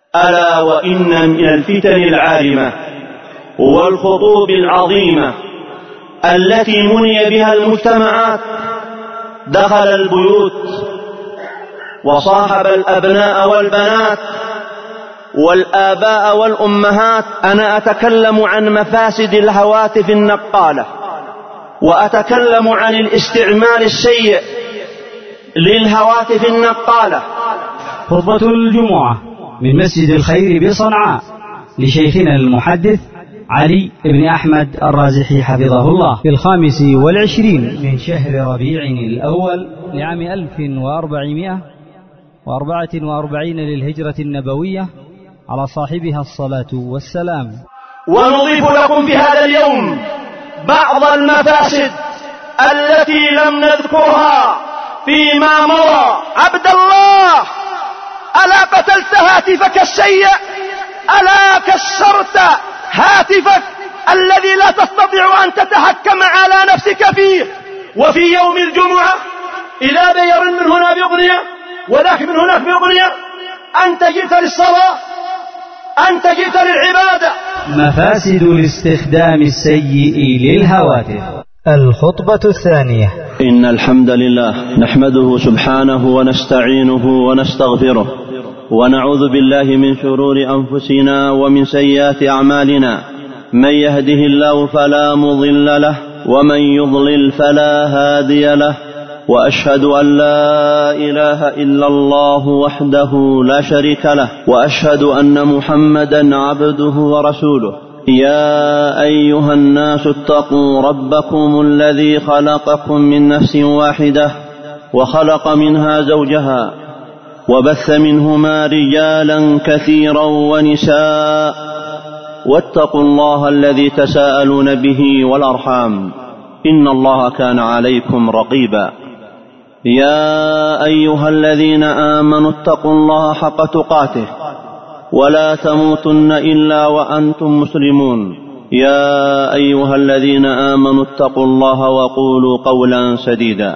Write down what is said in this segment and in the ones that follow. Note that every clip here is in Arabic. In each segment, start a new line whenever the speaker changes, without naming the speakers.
ألا وإن من الفتن العارمة والخطوب العظيمة التي مني بها المجتمعات دخل البيوت وصاحب الأبناء والبنات والآباء والأمهات. أنا أتكلم عن مفاسد الهواتف النقالة، وأتكلم عن الاستعمال السيء للهواتف النقالة.
خطبة الجمعة من مسجد الخير بصنعاء لشيخنا المحدث علي بن أحمد الرازحي حفظه الله في 25 من شهر ربيع الأول لعام 1444 للهجرة النبوية على صاحبها الصلاة والسلام.
ونضيف لكم في هذا اليوم بعض المفاسد التي لم نذكرها فيما مضى. عبد الله، ألا قتلت هاتفك السيء؟ ألا كسرت هاتفك الذي لا تستطيع أن تتحكم على نفسك فيه؟ وفي يوم الجمعة إذا بيرن من هنا بأغنية وذاك من هناك بأغنية، أنت جئت للصلاة، أنت جئت للعبادة.
مفاسد الاستخدام السيء للهواتف. الخطبة الثانية.
إن الحمد لله نحمده سبحانه ونستعينه ونستغفره، ونعوذ بالله من شرور أنفسنا ومن سيئات أعمالنا. من يهده الله فلا مضل له، ومن يضلل فلا هادي له. وأشهد أن لا إله إلا الله وحده لا شريك له، وأشهد أن محمدا عبده ورسوله. يا أيها الناس اتقوا ربكم الذي خلقكم من نفس واحدة، وخلق منها زوجها، وبث منهما رجالا كثيرا ونساء، واتقوا الله الذي تساءلون به والأرحام، إن الله كان عليكم رقيبا. يا أيها الذين آمنوا اتقوا الله حق تقاته ولا تموتن إلا وأنتم مسلمون. يا أيها الذين آمنوا اتقوا الله وقولوا قولا سديدا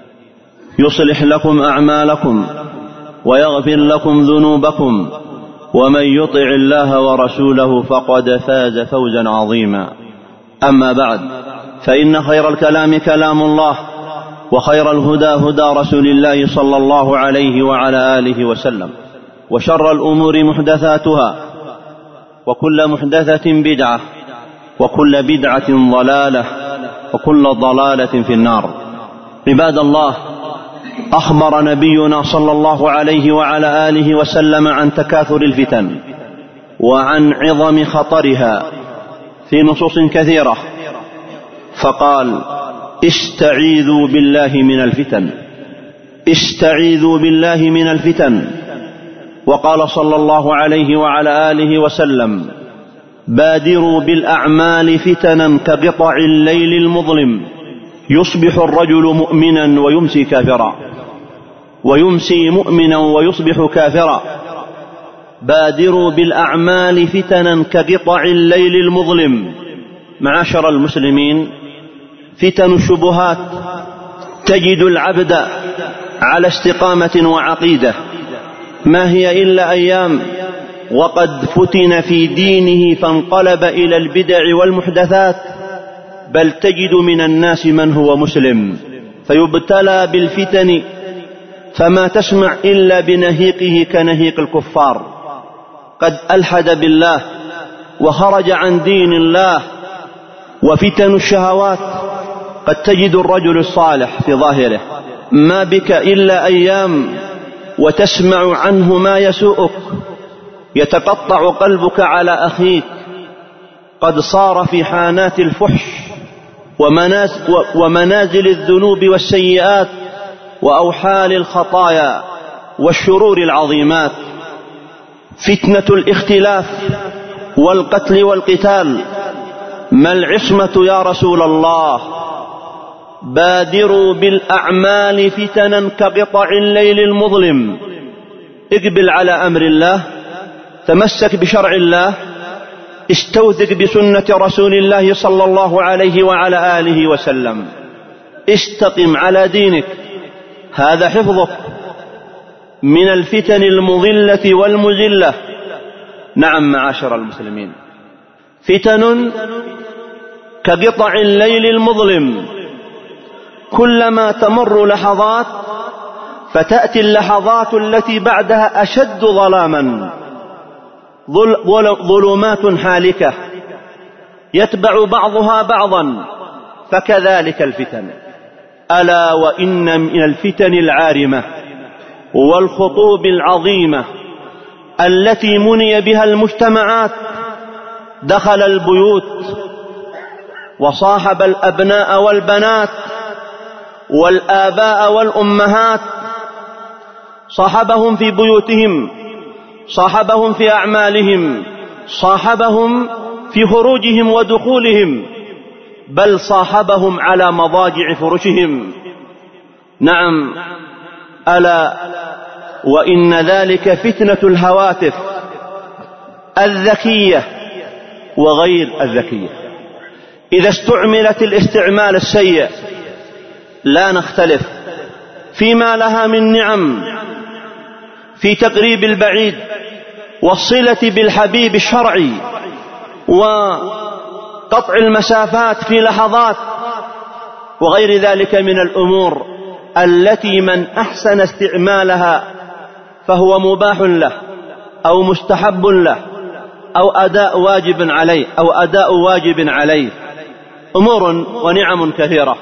يصلح لكم أعمالكم ويغفر لكم ذنوبكم، ومن يطع الله ورسوله فقد فاز فوزا عظيما. أما بعد، فإن خير الكلام كلام الله، وخير الهدى هدى رسول الله صلى الله عليه وعلى آله وسلم، وشر الأمور محدثاتها، وكل محدثة بدعة، وكل بدعة ضلالة، وكل ضلالة في النار. عباد الله، أخبر نبينا صلى الله عليه وعلى آله وسلم عن تكاثر الفتن وعن عظم خطرها في نصوص كثيرة، فقال: استعيذوا بالله من الفتن، استعيذوا بالله من الفتن. وقال صلى الله عليه وعلى آله وسلم: بادروا بالأعمال فتنا كقطع الليل المظلم، يصبح الرجل مؤمنا ويمسي كافرا، ويمسي مؤمنا ويصبح كافرا. بادروا بالأعمال فتنا كقطع الليل المظلم. معاشر المسلمين، فتن الشبهات تجد العبد على استقامة وعقيدة، ما هي إلا أيام وقد فتن في دينه فانقلب إلى البدع والمحدثات، بل تجد من الناس من هو مسلم فيبتلى بالفتن، فما تسمع إلا بنهيقه كنهيق الكفار، قد ألحد بالله وخرج عن دين الله. وفتن الشهوات، قد تجد الرجل الصالح في ظاهره ما بك إلا أيام وتسمع عنه ما يسوءك، يتقطع قلبك على أخيك، قد صار في حانات الفحش ومنازل الذنوب والسيئات وأوحال الخطايا والشرور العظيمات. فتنة الاختلاف والقتل والقتال، ما العصمة يا رسول الله؟ بادروا بالأعمال فتنا كقطع الليل المظلم. اقبل على أمر الله، تمسك بشرع الله، استوثق بسنة رسول الله صلى الله عليه وعلى آله وسلم، استقم على دينك، هذا حفظك من الفتن المضلة والمزلة نعم معاشر المسلمين، فتن كقطع الليل المظلم، كلما تمر لحظات فتأتي اللحظات التي بعدها أشد ظلاما، ظلمات حالكة يتبع بعضها بعضا، فكذلك الفتن. ألا وإن من الفتن العارمة والخطوب العظيمة التي مني بها المجتمعات دخل البيوت وصاحب الأبناء والبنات والآباء والأمهات، صاحبهم في بيوتهم، صاحبهم في أعمالهم، صاحبهم في خروجهم ودخولهم، بل صاحبهم على مضاجع فرشهم. نعم، ألا وإن ذلك فتنة الهواتف الذكية وغير الذكية. إذا استعملت الاستعمال السيء لا نختلف فيما لها من نعم في تقريب البعيد والصلة بالحبيب الشرعي وقطع المسافات في لحظات وغير ذلك من الأمور التي من أحسن استعمالها فهو مباح له أو مستحب له أو أداء واجب عليه أمور ونعم كثيرة.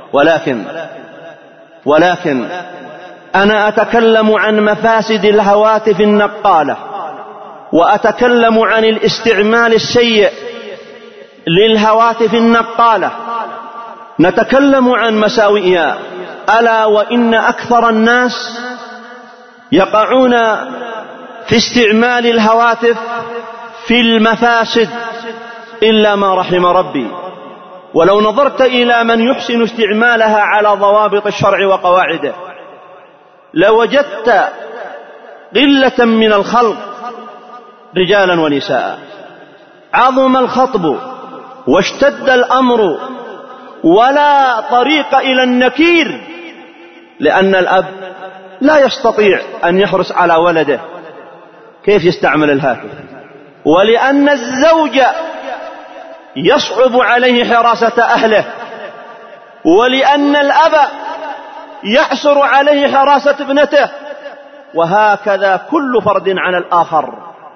ولكن أنا أتكلم عن مفاسد الهواتف النقالة، وأتكلم عن الاستعمال السيء للهواتف النقالة، نتكلم عن مساوئها. ألا وإن أكثر الناس يقعون في استعمال الهواتف في المفاسد إلا ما رحم ربي. ولو نظرت إلى من يحسن استعمالها على ضوابط الشرع وقواعده لوجدت قلة من الخلق رجالا ونساء. عظم الخطب واشتد الأمر ولا طريق إلى النكير، لأن الأب لا يستطيع أن يحرص على ولده كيف يستعمل الهاتف، ولأن الزوج يصعب عليه حراسة أهله، ولأن الأب يعسر عليه حراسة ابنته، وهكذا كل فرد على الآخر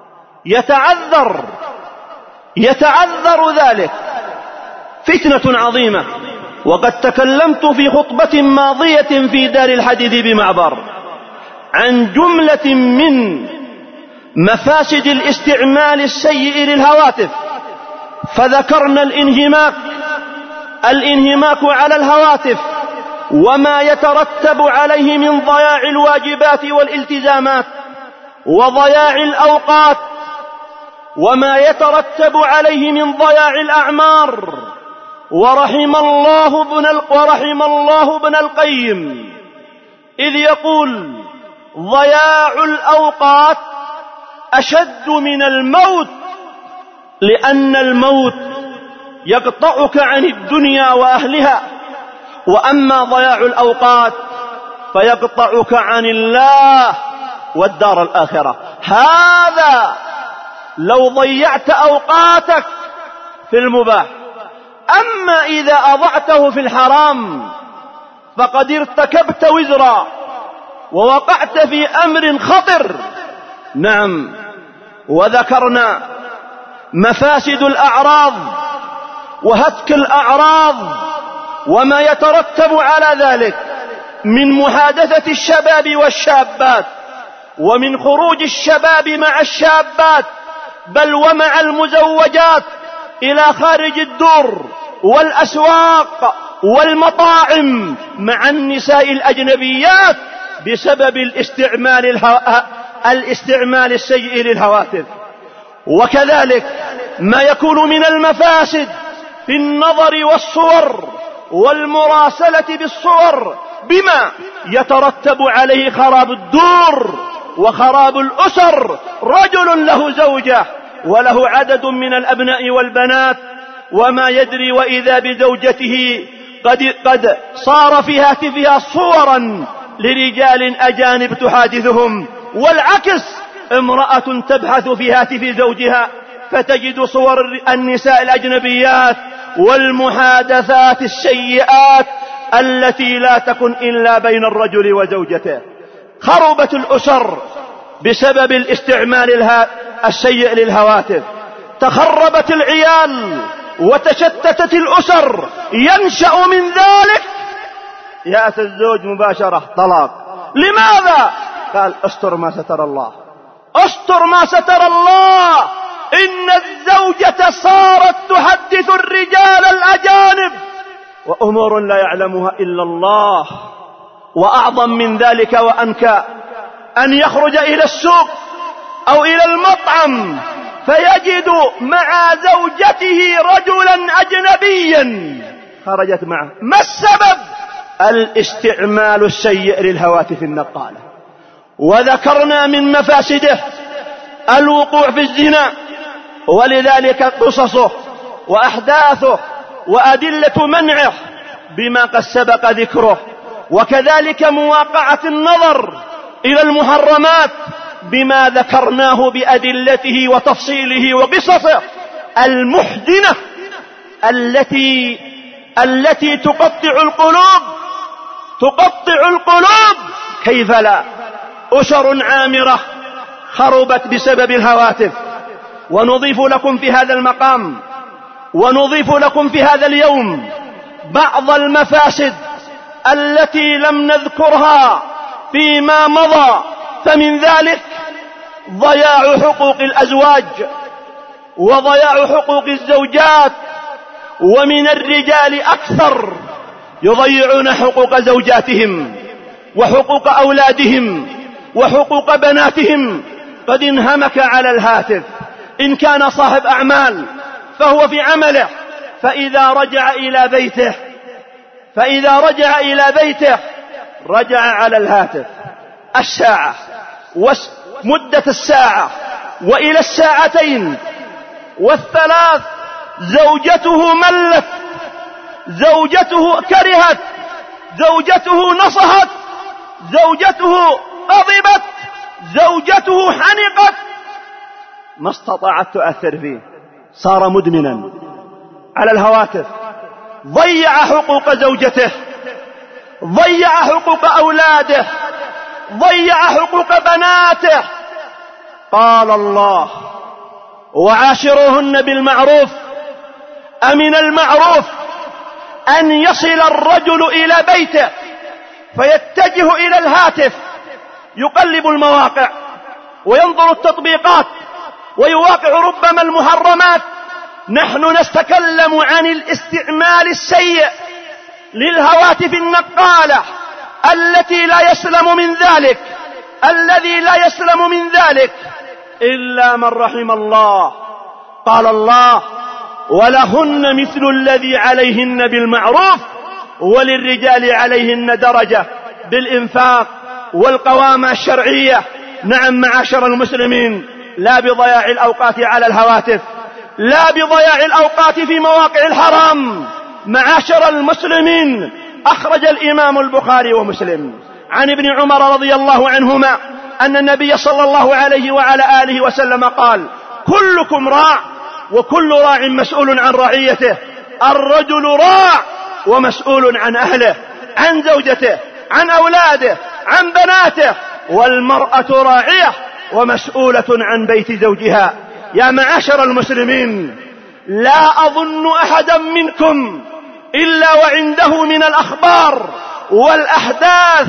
يتعذر ذلك. فتنة عظيمة. وقد تكلمت في خطبة ماضية في دار الحديث بمعبر عن جملة من مفاسد الاستعمال السيء للهواتف، فذكرنا الانهماك على الهواتف وما يترتب عليه من ضياع الواجبات والالتزامات وضياع الأوقات، وما يترتب عليه من ضياع الأعمار. ورحم الله ابن القيم إذ يقول: ضياع الأوقات أشد من الموت، لأن الموت يقطعك عن الدنيا وأهلها، وأما ضياع الأوقات فيقطعك عن الله والدار الآخرة. هذا لو ضيعت أوقاتك في المباح، أما إذا أضعته في الحرام فقد ارتكبت وزرا ووقعت في أمر خطر. نعم، وذكرنا مفاسد الأعراض وهتك الأعراض وما يترتب على ذلك من محادثة الشباب والشابات، ومن خروج الشباب مع الشابات بل ومع المزوجات إلى خارج الدور والأسواق والمطاعم مع النساء الأجنبيات بسبب الاستعمال السيء للهواتف. وكذلك ما يكون من المفاسد في النظر والصور والمراسلة بالصور بما يترتب عليه خراب الدور وخراب الأسر. رجل له زوجة وله عدد من الأبناء والبنات وما يدري، وإذا بزوجته قد صار في هاتفها صورا لرجال أجانب تحادثهم، والعكس امرأة تبحث في هاتف زوجها فتجد صور النساء الأجنبيات والمحادثات السيئات التي لا تكن إلا بين الرجل وزوجته. خربت الأسر بسبب الاستعمال السيء للهواتف، تخربت العيال وتشتتت الأسر. ينشأ من ذلك يأتي الزوج مباشرة طلاق. لماذا؟ قال استر ما ستر الله، استر ما ستر الله. إن الزوجة صارت تحدث الرجال الأجانب وأمور لا يعلمها إلا الله. وأعظم من ذلك وأنكى أن يخرج إلى السوق أو إلى المطعم فيجد مع زوجته رجلا أجنبيا خرجت معه. ما السبب؟ الاستعمال السيء للهواتف النقالة. وذكرنا من مفاسده الوقوع في الزنا، ولذلك قصصه وأحداثه وأدلة منعه بما قد سبق ذكره، وكذلك مواقعة النظر إلى المحرمات بما ذكرناه بأدلته وتفصيله وقصصه المحزنة التي تقطع القلوب. كيف لا؟ أسر عامرة خربت بسبب الهواتف. ونضيف لكم في هذا المقام ونضيف لكم في هذا اليوم بعض المفاسد التي لم نذكرها فيما مضى. فمن ذلك ضياع حقوق الأزواج وضياع حقوق الزوجات، ومن الرجال أكثر يضيعون حقوق زوجاتهم وحقوق أولادهم وحقوق بناتهم. قد انهمك على الهاتف، إن كان صاحب أعمال فهو في عمله، فإذا رجع إلى بيته رجع على الهاتف الساعة ومدة الساعة وإلى الساعتين والثلاث. زوجته ملت، زوجته كرهت، زوجته نصحت، زوجته غضبت، زوجته حنقت، ما استطاعت تؤثر فيه. صار مدمنا على الهواتف، ضيع حقوق زوجته، ضيع حقوق أولاده، ضيع حقوق بناته. قال الله وعاشروهن بالمعروف. أمن المعروف أن يصل الرجل إلى بيته فيتجه إلى الهاتف يقلب المواقع وينظر التطبيقات ويواقع ربما المحرمات. نحن نتكلم عن الاستعمال السيء للهواتف النقالة الذي لا يسلم من ذلك إلا من رحم الله. قال الله ولهن مثل الذي عليهن بالمعروف وللرجال عليهن درجة بالإنفاق والقوامة الشرعية. نعم معاشر المسلمين، لا بضياع الأوقات على الهواتف، لا بضياع الأوقات في مواقع الحرام. معاشر المسلمين، أخرج الإمام البخاري ومسلم عن ابن عمر رضي الله عنهما أن النبي صلى الله عليه وعلى آله وسلم قال كلكم راع وكل راع مسؤول عن رعيته. الرجل راع ومسؤول عن أهله، عن زوجته، عن أولاده، عن بناته، والمرأة راعية ومسؤولة عن بيت زوجها. يا معاشر المسلمين، لا أظن أحدا منكم إلا وعنده من الأخبار والأحداث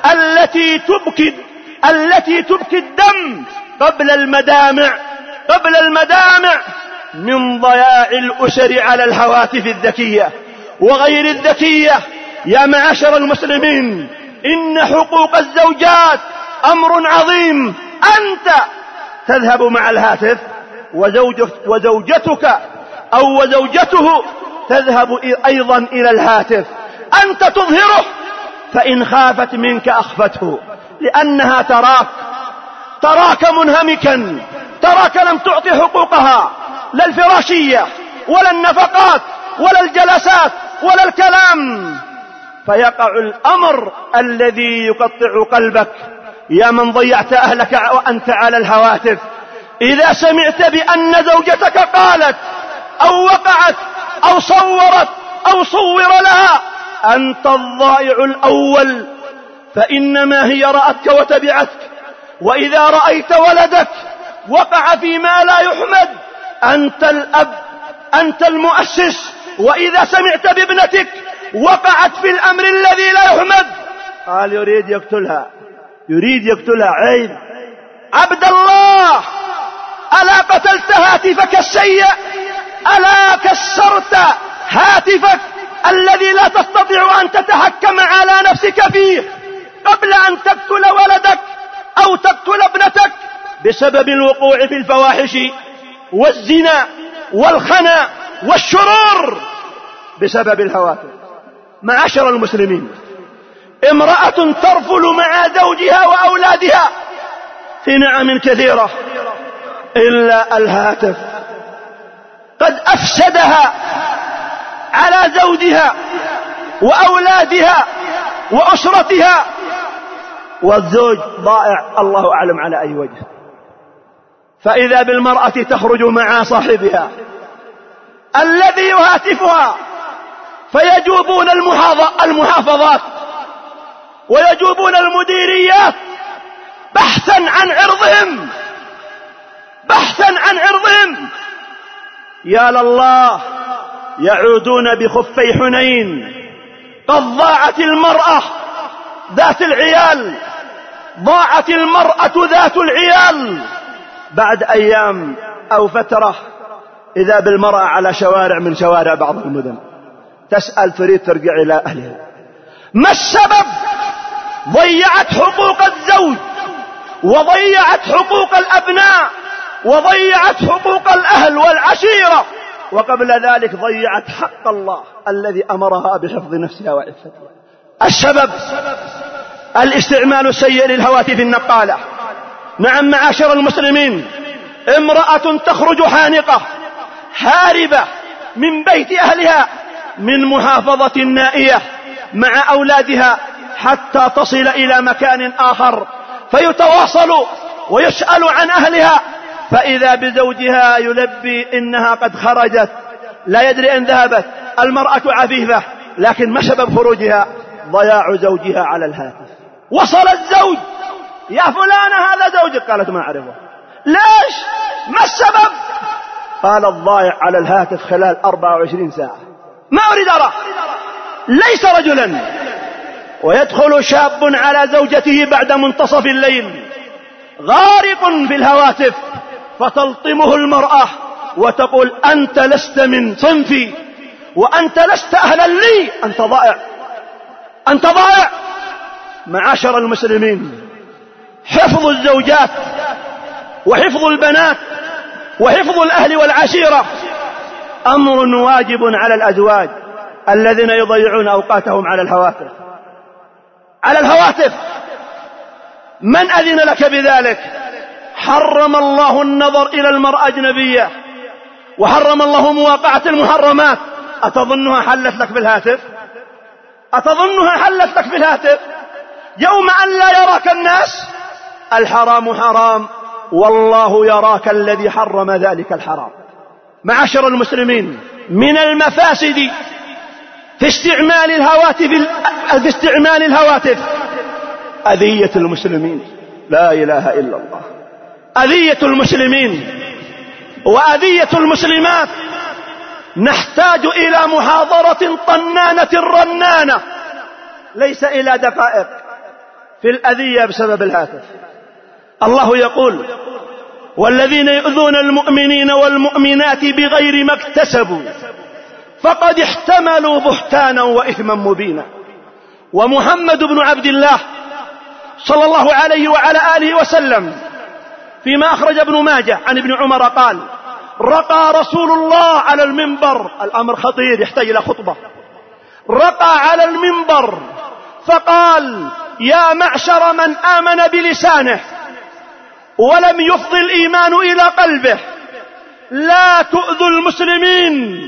التي تبكي الدم قبل المدامع من ضياع الأسر على الهواتف الذكية وغير الذكية. يا معاشر المسلمين، إن حقوق الزوجات أمر عظيم. أنت تذهب مع الهاتف وزوجتك أو وزوجته تذهب أيضا إلى الهاتف. أنت تظهره، فإن خافت منك أخفته، لأنها تراك منهمكا، تراك لم تعطي حقوقها، لا الفراشية ولا النفقات ولا الجلسات ولا الكلام. فيقع الأمر الذي يقطع قلبك يا من ضيعت أهلك وأنت على الهواتف، إذا سمعت بأن زوجتك قالت أو وقعت أو صورت أو صور لها، أنت الضائع الأول، فإنما هي رأتك وتبعتك. وإذا رأيت ولدك وقع فيما لا يحمد، أنت الأب، أنت المؤسس. وإذا سمعت بابنتك وقعت في الأمر الذي لا يحمد، قال يريد يقتلها. عيب. عبد الله، ألا قتلت هاتفك السيء؟ ألا كسرت هاتفك الذي لا تستطيع أن تتحكم على نفسك فيه قبل أن تقتل ولدك أو تقتل ابنتك بسبب الوقوع في الفواحش والزنا والخنا والشرور بسبب الهواتف؟ معاشر المسلمين، امرأة ترفل مع زوجها وأولادها في نعم كثيرة إلا الهاتف قد أفسدها على زوجها وأولادها وأسرتها، والزوج ضائع الله أعلم على أي وجه. فإذا بالمرأة تخرج مع صاحبها الذي يهاتفها، فيجوبون المحافظات ويجوبون المديريات بحثا عن عرضهم. يا لله، يعودون بخفي حنين. قد ضاعت المرأة ذات العيال، ضاعت المرأة ذات العيال. بعد أيام أو فترة إذا بالمرأة على شوارع من شوارع بعض المدن، تسأل تريد ترجع إلى أهلها. ما السبب؟ ضيعت حقوق الزوج، وضيعت حقوق الأبناء، وضيعت حقوق الأهل والعشيرة، وقبل ذلك ضيعت حق الله الذي أمرها بحفظ نفسها وعفتها. السبب الاستعمال السيء للهواتف النقالة. نعم معاشر المسلمين، امرأة تخرج حانقة هاربة من بيت أهلها من محافظة نائية مع أولادها حتى تصل إلى مكان آخر، فيتواصل ويسأل عن أهلها، فإذا بزوجها يلبي إنها قد خرجت، لا يدري أن ذهبت. المرأة عفيفة، لكن ما سبب خروجها؟ ضياع زوجها على الهاتف. وصل الزوج: يا فلانة هذا زوجك. قالت: ما أعرفه. ليش؟ ما السبب؟ قال: الضائع على الهاتف خلال 24 ساعة، ما أريد أراه. ليس رجلا. ويدخل شاب على زوجته بعد منتصف الليل غارق في الهواتف، فتلطمه المرأة وتقول: أنت لست من صنفي، وأنت لست أهلا لي، أنت ضائع، أنت ضائع. معاشر المسلمين، حفظ الزوجات وحفظ البنات وحفظ الأهل والعشيرة أمر واجب على الأزواج الذين يضيعون أوقاتهم على الهواتف. على الهواتف. من أذن لك بذلك؟ حرم الله النظر إلى المرأة أجنبية، وحرم الله مواقعة المحرمات. أتظنها حلت لك بالهاتف؟ أتظنها حلت لك بالهاتف؟ يوم أن لا يراك الناس. الحرام حرام، والله يراك الذي حرم ذلك الحرام. معاشر المسلمين، من المفاسد في استعمال الهواتف أذية المسلمين. لا إله إلا الله. أذية المسلمين وأذية المسلمات. نحتاج إلى محاضرة طنانة رنانة، ليس إلى دقائق، في الأذية بسبب الهاتف. الله يقول: والذين يؤذون المؤمنين والمؤمنات بغير ما اكتسبوا فقد احتملوا بهتانا وإثما مبينا. ومحمد بن عبد الله صلى الله عليه وعلى آله وسلم فيما أخرج ابن ماجه عن ابن عمر قال: رقى رسول الله على المنبر. الأمر خطير يحتاج إلى خطبة. رقى على المنبر فقال: يا معشر من آمن بلسانه ولم يفض الإيمان إلى قلبه، لا تؤذوا المسلمين.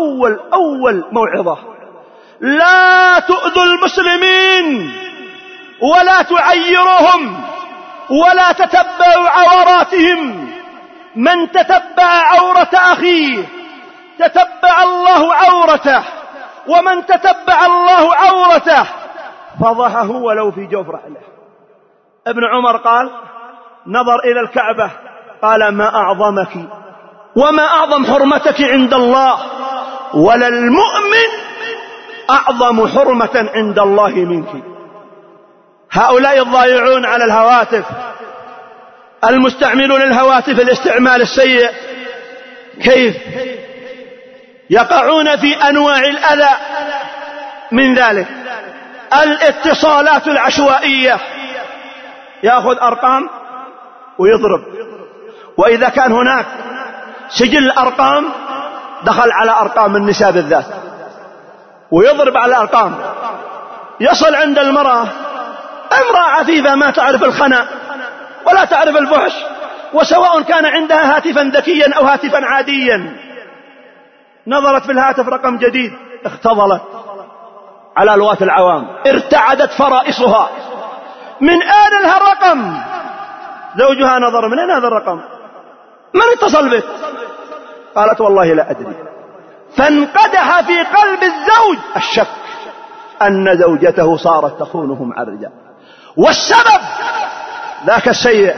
أول موعظة: لا تؤذوا المسلمين ولا تعيروهم ولا تتبعوا عوراتهم. من تتبع عورة أخيه تتبع الله عورته، ومن تتبع الله عورته فضحه ولو في جوف رحله. ابن عمر قال نظر إلى الكعبة قال ما أعظمك وما أعظم حرمتك عند الله، ولا المؤمن أعظم حرمة عند الله منك. هؤلاء الضائعون على الهواتف، المستعملون الهواتف الاستعمال السيء، كيف يقعون في أنواع الأذى من ذلك؟ الاتصالات العشوائية، يأخذ أرقام ويضرب، وإذا كان هناك سجل أرقام دخل على أرقام النساء بالذات ويضرب على الأرقام، يصل عند المرأة، امرأة عفيفة ما تعرف الخنا ولا تعرف الفحش، وسواء كان عندها هاتفا ذكيا أو هاتفا عاديا، نظرت في الهاتف رقم جديد اختضلت على الوات العوام، ارتعدت فرائصها من آن لها الرقم. زوجها نظر من أين هذا الرقم؟ من اتصل به؟ قالت والله لا أدري. فانقدح في قلب الزوج الشك أن زوجته صارت تخونهم مع الرجال، والسبب ذاك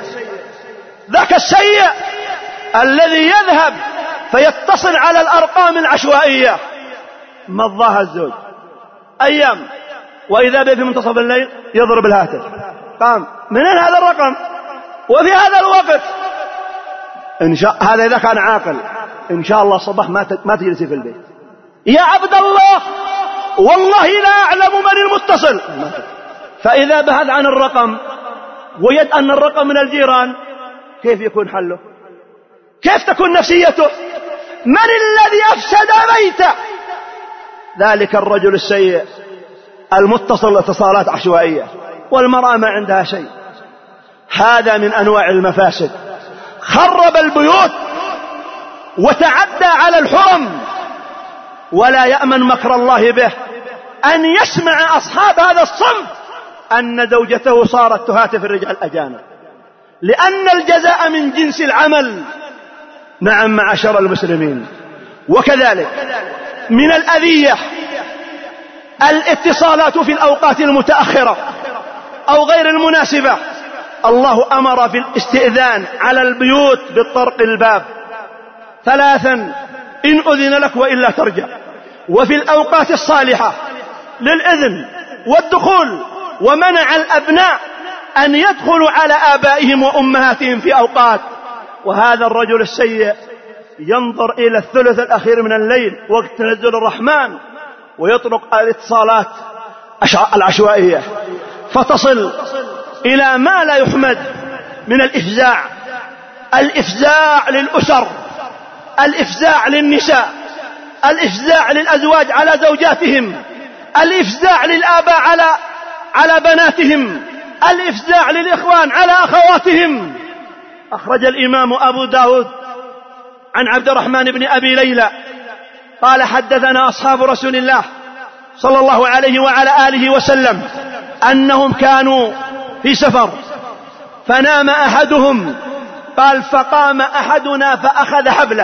السيء الذي يذهب فيتصل على الأرقام العشوائية. مضاها الزوج أيام، وإذا به في منتصف الليل يضرب الهاتف، قام من أين هذا الرقم وفي هذا الوقت؟ هذا إذا كان عاقل إن شاء الله الصباح ما تجلسي في البيت. يا عبد الله والله لا أعلم من المتصل. فإذا بحث عن الرقم وجد أن الرقم من الجيران، كيف يكون حله؟ كيف تكون نفسيته؟ من الذي أفسد بيته؟ ذلك الرجل السيء المتصل اتصالات عشوائية، والمرأة ما عندها شيء. هذا من أنواع المفاسد، خرب البيوت وتعدى على الحرم، ولا يأمن مكر الله به أن يسمع أصحاب هذا الصنف أن زوجته صارت تهاتف الرجال الأجانب، لأن الجزاء من جنس العمل. نعم معاشر المسلمين. وكذلك من الأذية الاتصالات في الأوقات المتأخرة أو غير المناسبة. الله أمر في الاستئذان على البيوت بالطرق الباب 3 إن أذن لك وإلا ترجع، وفي الأوقات الصالحة للإذن والدخول، ومنع الأبناء أن يدخلوا على آبائهم وأمهاتهم في أوقات. وهذا الرجل السيء ينظر إلى الثلث الأخير من الليل وقت تنزل الرحمن ويطرق الاتصالات العشوائية، فتصل إلى ما لا يحمد من الإفزاع للأسر، الإفزاع للنساء، الإفزاع للأزواج على زوجاتهم، الإفزاع للآباء على بناتهم، الإفزاع للإخوان على أخواتهم. أخرج الإمام أبو داود عن عبد الرحمن بن أبي ليلى قال حدثنا أصحاب رسول الله صلى الله عليه وعلى آله وسلم أنهم كانوا في سفر فنام أحدهم، قال فقام أحدنا فأخذ حبل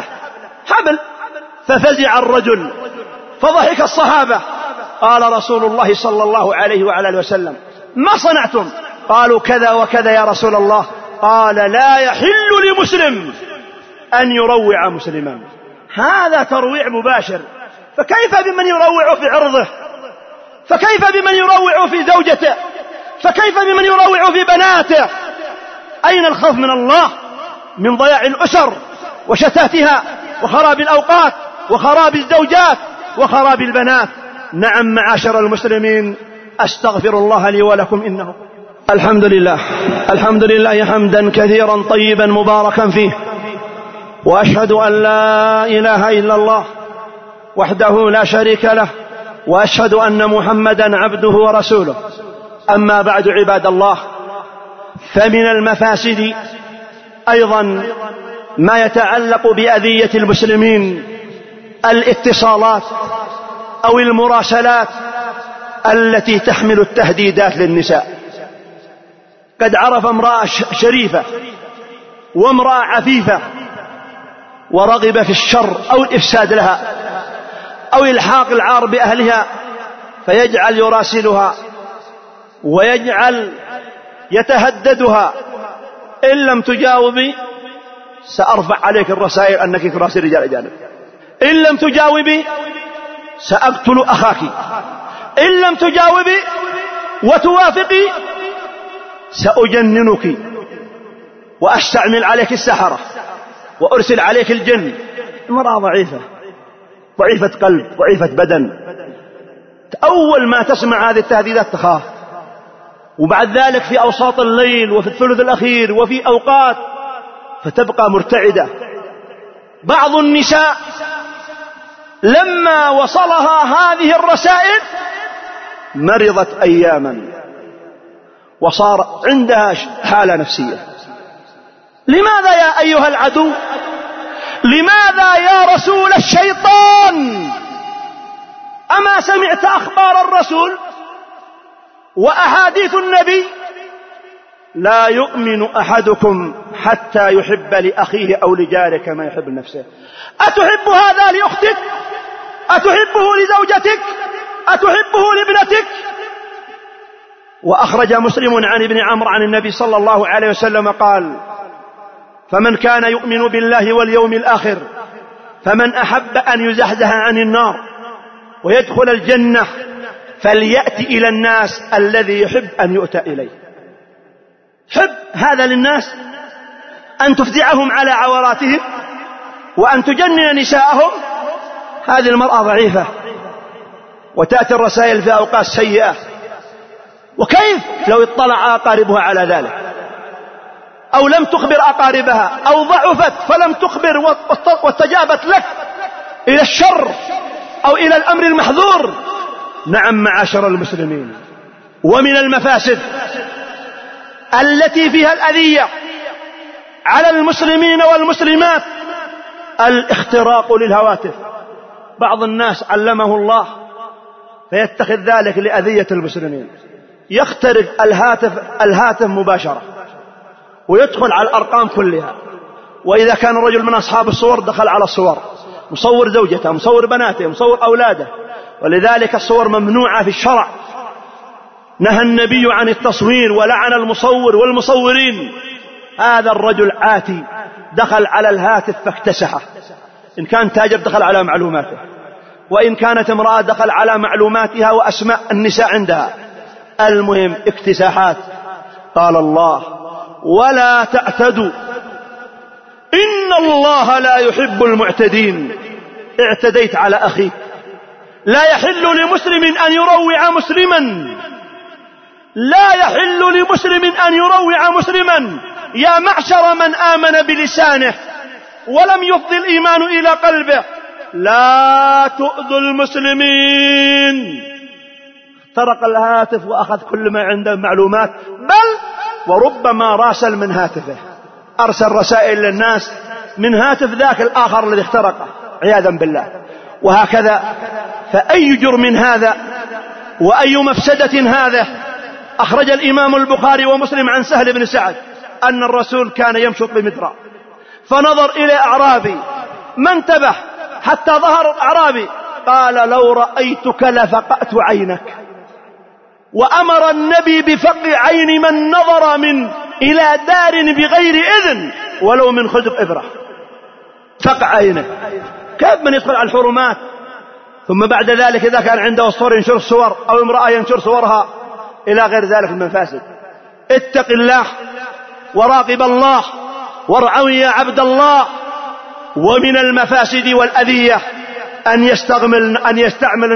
ففزع الرجل فضحك الصحابة. قال رسول الله صلى الله عليه وعلى آله وسلم ما صنعتم؟ قالوا كذا وكذا يا رسول الله. قال لا يحل لمسلم أن يروع مسلما. هذا ترويع مباشر، فكيف بمن يروع في عرضه؟ فكيف بمن يروع في زوجته؟ فكيف بمن يروع في بناته؟ أين الخوف من الله من ضياع الأسر وشتاتها وخراب الأوقات وخراب الزوجات وخراب البنات؟ نعم معاشر المسلمين، أستغفر الله لي ولكم إنه الحمد لله حمدا كثيرا طيبا مباركا فيه، وأشهد أن لا إله إلا الله وحده لا شريك له، وأشهد أن محمدا عبده ورسوله. أما بعد عباد الله، فمن المفاسد أيضا ما يتعلق بأذية المسلمين الاتصالات أو المراسلات التي تحمل التهديدات للنساء. قد عرف امرأة شريفة وامرأة عفيفة ورغب في الشر أو الإفساد لها أو إلحاق العار بأهلها، فيجعل يراسلها ويجعل يتهددها: إن لم تجاوبي سأرفع عليك الرسائل أنك تراسل رجال أجانب، إن لم تجاوبي سأقتل أخاك، إن لم تجاوبي وتوافقي سأجننك وأستعمل عليك السحرة وأرسل عليك الجن. المرأة ضعيفة، ضعيفة قلب، ضعيفة بدن، أول ما تسمع هذه التهديدات تخاف، وبعد ذلك في أوساط الليل وفي الثلث الأخير وفي أوقات فتبقى مرتعدة. بعض النساء لما وصلها هذه الرسائل مرضت أياما وصار عندها حالة نفسية. لماذا يا أيها العدو؟ لماذا يا رسول الشيطان؟ أما سمعت أخبار الرسول وأحاديث النبي؟ لا يؤمن أحدكم حتى يحب لأخيه أو لجاره كما يحب لنفسه. أتحب هذا لأختك؟ أتحبه لزوجتك؟ أتحبه لابنتك؟ وأخرج مسلم عن ابن عمرو عن النبي صلى الله عليه وسلم قال: فمن كان يؤمن بالله واليوم الآخر فمن أحب أن يزحزح عن النار ويدخل الجنة فليأتي إلى الناس الذي يحب أن يؤتى إليه. حب هذا للناس، أن تفزعهم على عوراتهم وأن تجنن نساءهم. هذه المرأة ضعيفة وتأتي الرسائل في أوقات سيئة، وكيف لو اطلع أقاربها على ذلك أو لم تخبر أقاربها أو ضعفت فلم تخبر واستجابت لك إلى الشر أو إلى الأمر المحظور. نعم معاشر المسلمين، ومن المفاسد التي فيها الأذية على المسلمين والمسلمات الاختراق للهواتف. بعض الناس علمه الله فيتخذ ذلك لأذية المسلمين، يخترق الهاتف مباشرة ويدخل على الأرقام كلها، وإذا كان الرجل من أصحاب الصور دخل على الصور، مصور زوجته، مصور بناته، مصور أولاده. ولذلك الصور ممنوعة في الشرع، نهى النبي عن التصوير ولعن المصور والمصورين. هذا الرجل عاتي دخل على الهاتف فاكتسحه، إن كان تاجر دخل على معلوماته، وإن كانت امرأة دخل على معلوماتها وأسماء النساء عندها. المهم اكتساحات. قال الله: ولا تعتدوا إن الله لا يحب المعتدين. اعتديت على أخيك. لا يحل لمسلم أن يروع مسلما، لا يحل لمسلم أن يروع مسلما. يا معشر من آمن بلسانه ولم يفضي الإيمان إلى قلبه، لا تؤذوا المسلمين. اخترق الهاتف وأخذ كل ما عنده معلومات، بل وربما راسل من هاتفه، أرسل رسائل للناس من هاتف ذاك الآخر الذي اخترقه عياذا بالله. وهكذا فأي جرم هذا وأي مفسدة هذا. أخرج الإمام البخاري ومسلم عن سهل بن سعد أن الرسول كان يمشط بمدرا، فنظر إلى أعرابي، ما انتبه حتى ظهر الأعرابي، قال: لو رأيتك لفقأت عينك. وأمر النبي بفقع عين من نظر إلى دار بغير إذن ولو من خزف إبرة. فقع عينه. كيف من يدخل على الحرمات؟ ثم بعد ذلك إذا كان عنده صور ينشر الصور أو امرأة ينشر صورها إلى غير ذلك من المفاسد. اتق الله وراقب الله وارعوا يا عبد الله. ومن المفاسد والأذية أن يستعمل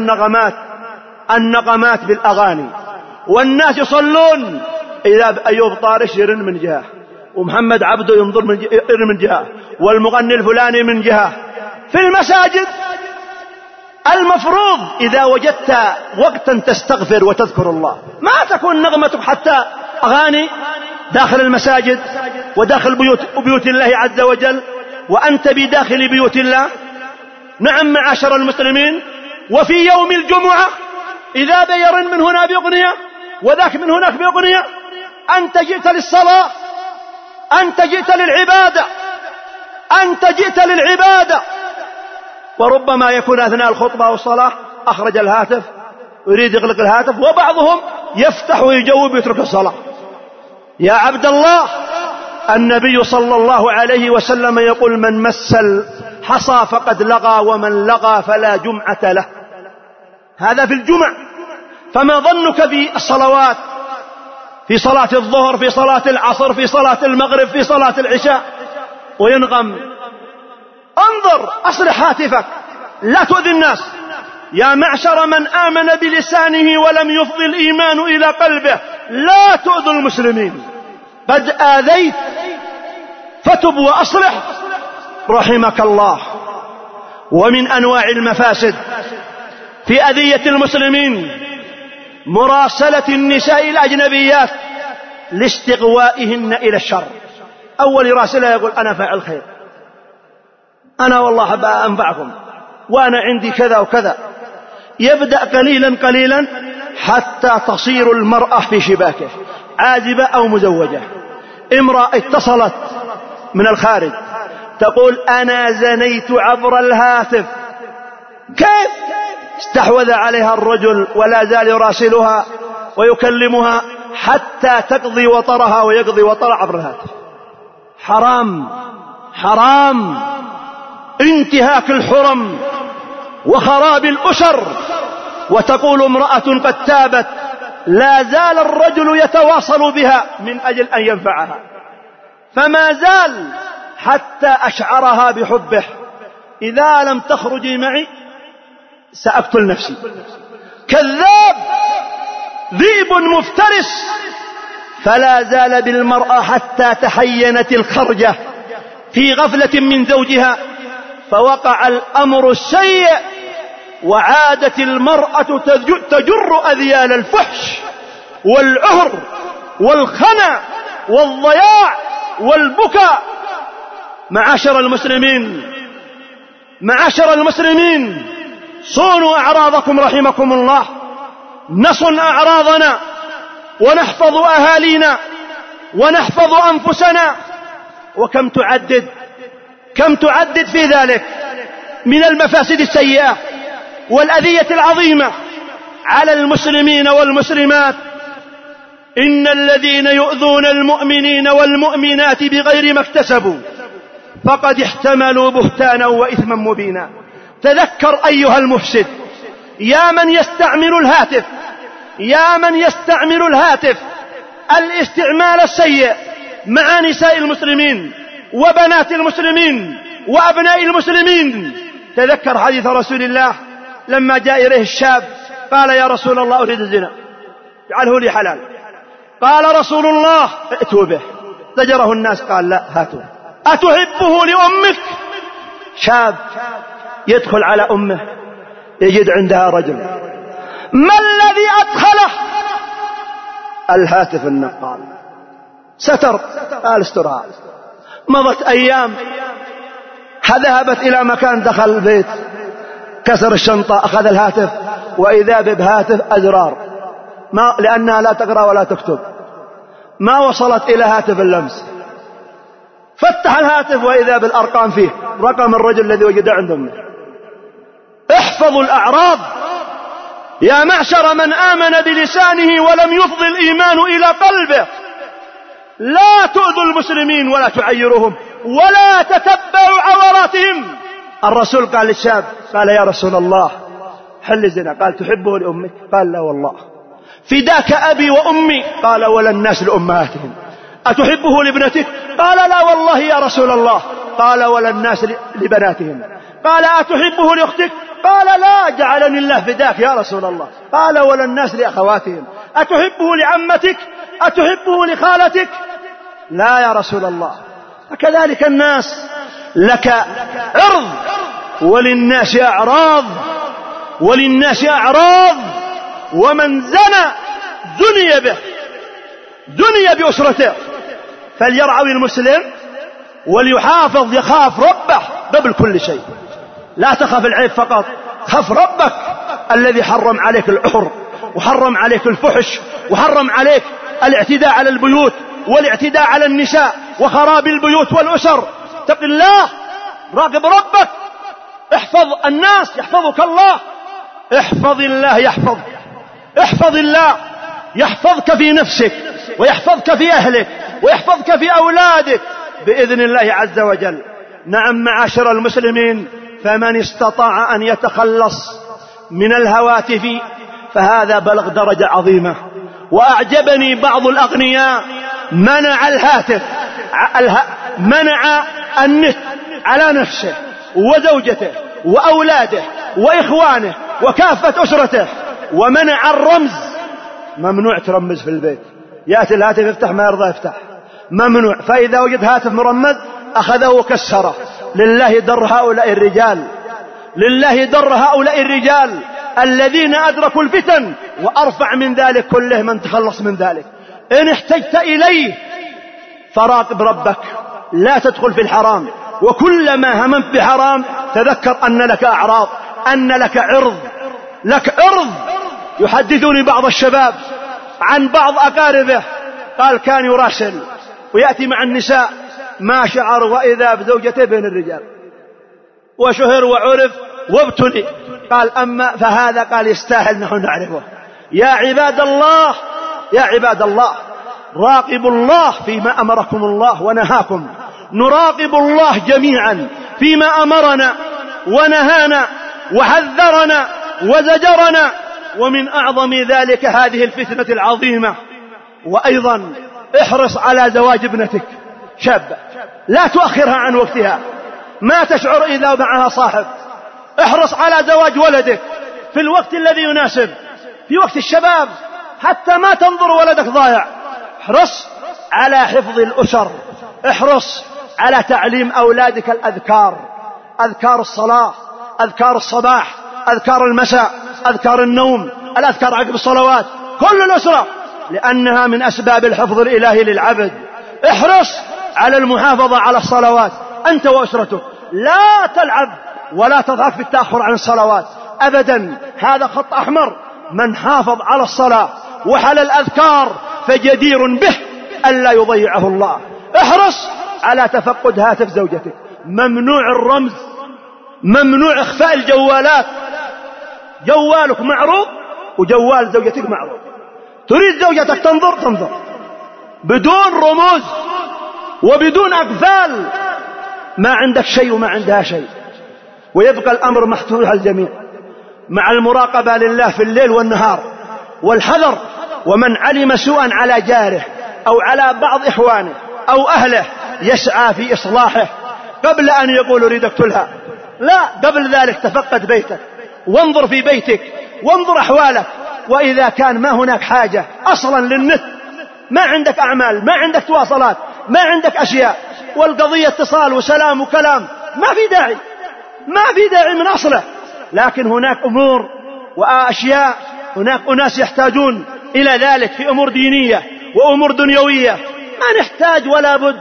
النغمات بالأغاني، والناس يصلون إذا أيوب طارش يرن من جهة، ومحمد عبده ينظر من جهة، والمغني الفلاني من جهة. في المساجد المفروض إذا وجدت وقتا تستغفر وتذكر الله، ما تكون نغمتك حتى أغاني داخل المساجد وداخل بيوت الله عز وجل وأنت بداخل بيوت الله. نعم معاشر المسلمين. وفي يوم الجمعة إذا يرن من هنا بأغنية وذاك من هناك بأغنية، أنت جئت للصلاة، أنت جئت للعبادة، أنت جئت للعبادة. وربما يكون أثناء الخطبة والصلاة أخرج الهاتف يريد يغلق الهاتف، وبعضهم يفتح ويجوب ويترك الصلاة. يا عبد الله، النبي صلى الله عليه وسلم يقول: من مس الحصى فقد لغى، ومن لغى فلا جمعة له. هذا في الجمع. فما ظنك بالصلوات؟ في صلاة الظهر، في صلاة العصر، في صلاة المغرب، في صلاة العشاء، وينغم. انظر، أصلح هاتفك، لا تؤذي الناس. يا معشر من آمن بلسانه ولم يفض الإيمان إلى قلبه، لا تؤذوا المسلمين. قد آذيت فتب وأصلح رحمك الله. ومن أنواع المفاسد في أذية المسلمين مراسلة النساء الأجنبيات لاستغوائهن إلى الشر. أول يراسلها يقول: أنا فاعل خير، أنا والله أبقى أنفعكم، وأنا عندي كذا وكذا. يبدأ قليلا قليلا حتى تصير المرأة في شباكه، عازبة أو مزوجة. امرأة اتصلت من الخارج تقول: أنا زنيت عبر الهاتف. كيف؟ استحوذ عليها الرجل ولا زال يراسلها ويكلمها حتى تقضي وطرها ويقضي وطر عبر الهاتف. حرام حرام، انتهاك الحرم وخراب الأسر. وتقول امرأة قد تابت: لا زال الرجل يتواصل بها من أجل أن ينفعها، فما زال حتى أشعرها بحبه: إذا لم تخرجي معي سأقتل نفسي. كذاب، ذئب مفترس. فلا زال بالمرأة حتى تحينت الخرجة في غفلة من زوجها، فوقع الأمر السيء، وعادت المرأة تجر أذيال الفحش والعهر والخنع والضياع والبكاء. معاشر المسلمين، معاشر المسلمين، صونوا أعراضكم رحمكم الله. نصن أعراضنا ونحفظ أهالينا ونحفظ أنفسنا. وكم تعدد في ذلك من المفاسد السيئة والأذية العظيمة على المسلمين والمسلمات. إن الذين يؤذون المؤمنين والمؤمنات بغير ما اكتسبوا فقد احتملوا بهتانا وإثما مبينا. تذكر أيها المفسد، يا من يستعمل الهاتف، يا من يستعمل الهاتف الاستعمال السيء مع نساء المسلمين وبنات المسلمين وأبناء المسلمين. تذكر حديث رسول الله لما جاء إليه الشاب قال: يا رسول الله أريد الزنا، اجعله لي حلال. قال رسول الله: ائتوا به. زجره الناس، قال: لا، هاتوا. أتحبه لأمك؟ شاب يدخل على أمه يجد عندها رجل. ما الذي أدخله؟ الهاتف النقال. ستر، قال: استرها. مضت أيام، ذهبت إلى مكان، دخل البيت، كسر الشنطة، أخذ الهاتف، وإذا بهاتف أزرار، لأنها لا تقرأ ولا تكتب، ما وصلت إلى هاتف اللمس. فتح الهاتف وإذا بالأرقام فيه رقم الرجل الذي وجد عندهم. احفظوا الأعراض. يا معشر من آمن بلسانه ولم يفض الإيمان إلى قلبه، لا تؤذوا المسلمين ولا تعيروهم ولا تتبعوا عوراتهم. الرسول قال للشاب، قال: يا رسول الله حل الزنا. قال: تحبه لأمك؟ قال: لا والله. فداك أبي وأمي. قال: ولا الناس لأمهاتهم. أتحبه لابنتك؟ قال: لا والله يا رسول الله. قال: ولا الناس لبناتهم. قال: أتحبه لأختك؟ قال: لا، جعلني الله فداك يا رسول الله. قال: ولا الناس لأخواتهم. أتحبه لعمتك؟ أتحبه لخالتك؟ لا يا رسول الله. فكذلك الناس، لك عرض وللناس أعراض، وللناس أعراض. ومن زنى زني به، زني بأسرته. فليرعوي المسلم وليحافظ، يخاف ربه قبل كل شيء. لا تخاف العيب فقط، خاف ربك الذي حرم عليك العهر، وحرم عليك الفحش، وحرم عليك الاعتداء على البيوت والاعتداء على النساء وخراب البيوت والأسر. اتق الله، راقب ربك، احفظ الناس يحفظك الله. احفظ الله يحفظك، احفظ الله يحفظك في نفسك ويحفظك في أهلك ويحفظك في أولادك بإذن الله عز وجل. نعم معاشر المسلمين، فمن استطاع أن يتخلص من الهواتف فهذا بلغ درجة عظيمة. وأعجبني بعض الأغنياء منع الهاتف، منع النت على نفسه وزوجته وأولاده وإخوانه وكافة أسرته، ومنع الرمز. ممنوع ترمز في البيت، يأتي الهاتف يفتح ما يرضى يفتح، ممنوع. فإذا وجد هاتف مرمز أخذه وكسره. لله در هؤلاء الرجال، لله در هؤلاء الرجال الذين أدركوا الفتن. وأرفع من ذلك كله من تخلص من ذلك. إن احتجت إليه فراقب ربك، لا تدخل في الحرام. وكلما هممت بحرام تذكر أن لك أعراض، أن لك عرض، لك عرض. يحدثني بعض الشباب عن بعض أقاربه، قال كان يراسل ويأتي مع النساء ما شعر وإذا بزوجته بين الرجال، وشهر وعرف وابتلي. قال أما فهذا قال يستاهل نحن نعرفه. يا عباد الله، يا عباد الله، راقبوا الله فيما أمركم الله ونهاكم. نراقب الله جميعا فيما أمرنا ونهانا وحذرنا وزجرنا. ومن أعظم ذلك هذه الفتنة العظيمة. وأيضا احرص على زواج ابنتك شابة، لا تؤخرها عن وقتها، ما تشعر إذا معها صاحب. احرص على زواج ولدك في الوقت الذي يناسب، في وقت الشباب، حتى ما تنظر ولدك ضايع. احرص على حفظ الأسر، احرص على تعليم أولادك الأذكار، أذكار الصلاة، أذكار الصباح، أذكار المساء، أذكار النوم، الأذكار عقب الصلوات، كل الأسرة، لأنها من أسباب الحفظ الإلهي للعبد. احرص على المحافظة على الصلوات أنت وأسرتك، لا تلعب ولا تضحك في التأخر عن الصلوات أبدا، هذا خط أحمر. من حافظ على الصلاة وعلى الأذكار فجدير به ألا يضيعه الله. احرص على تفقد هاتف زوجتك، ممنوع الرمز، ممنوع إخفاء الجوالات. جوالك معروض وجوال زوجتك معروض، تريد زوجتك تنظر تنظر بدون رموز وبدون أقفال، ما عندك شيء وما عندها شيء، ويبقى الأمر محتوى على الجميع مع المراقبة لله في الليل والنهار والحذر. ومن علم سوءا على جاره أو على بعض إخوانه أو أهله يسعى في إصلاحه قبل أن يقول أريد أقتلها، لا، قبل ذلك تفقد بيتك وانظر في بيتك وانظر أحوالك. وإذا كان ما هناك حاجة أصلا للنت، ما عندك أعمال، ما عندك تواصلات، ما عندك أشياء، والقضية اتصال وسلام وكلام، ما في داعي، ما في داعي من أصله. لكن هناك أمور وأشياء، هناك أناس يحتاجون إلى ذلك في أمور دينية وأمور دنيوية، ما نحتاج ولا بد.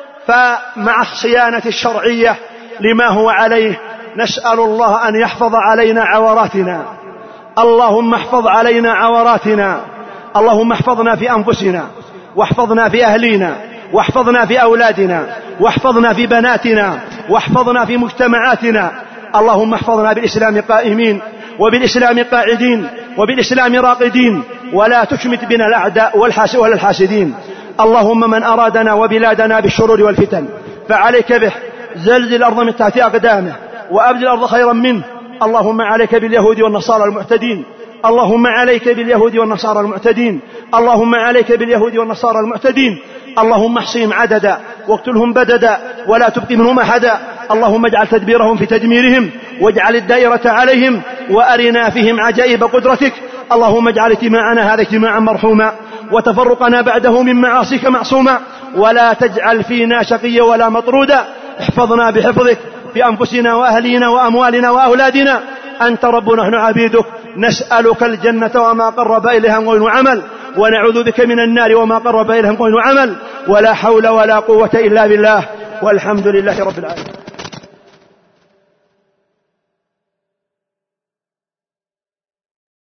فمع الصيانة الشرعية لما هو عليه نسأل الله أن يحفظ علينا عوراتنا. اللهم احفظ علينا عوراتنا، اللهم احفظنا في أنفسنا، واحفظنا في أهلنا، واحفظنا في أولادنا، واحفظنا في بناتنا، واحفظنا في مجتمعاتنا. اللهم احفظنا بالإسلام قائمين وبالإسلام قاعدين وبالإسلام راقدين، ولا تشمت بنا الأعداء ولا الحاسدين. اللهم من أرادنا وبلادنا بالشرور والفتن فعليك به، زلزل الأرض من تحت أقدامه وأبدل الأرض خيرا منه. اللهم عليك باليهود والنصارى المعتدين، اللهم عليك باليهود والنصارى المعتدين، اللهم عليك باليهود والنصارى المعتدين. اللهم احصهم عددا واقتلهم بددا ولا تبقي منهم أحدا. اللهم اجعل تدبيرهم في تدميرهم واجعل الدائرة عليهم، وأرنا فيهم عجائب قدرتك. اللهم اجعل اجتماعنا هذا اجتماعا مرحوما، وتفرقنا بعده من معاصيك معصوما، ولا تجعل فينا شقيا ولا مطرودا. احفظنا بحفظك في أنفسنا وأهلنا وأموالنا وأولادنا. أنت ربنا نحن عبيدك، نسألك الجنة وما قرب إليها من قول وعمل، ونعوذ بك من النار وما قرب إليها من قول وعمل. ولا حول ولا قوة إلا بالله، والحمد لله رب العالمين.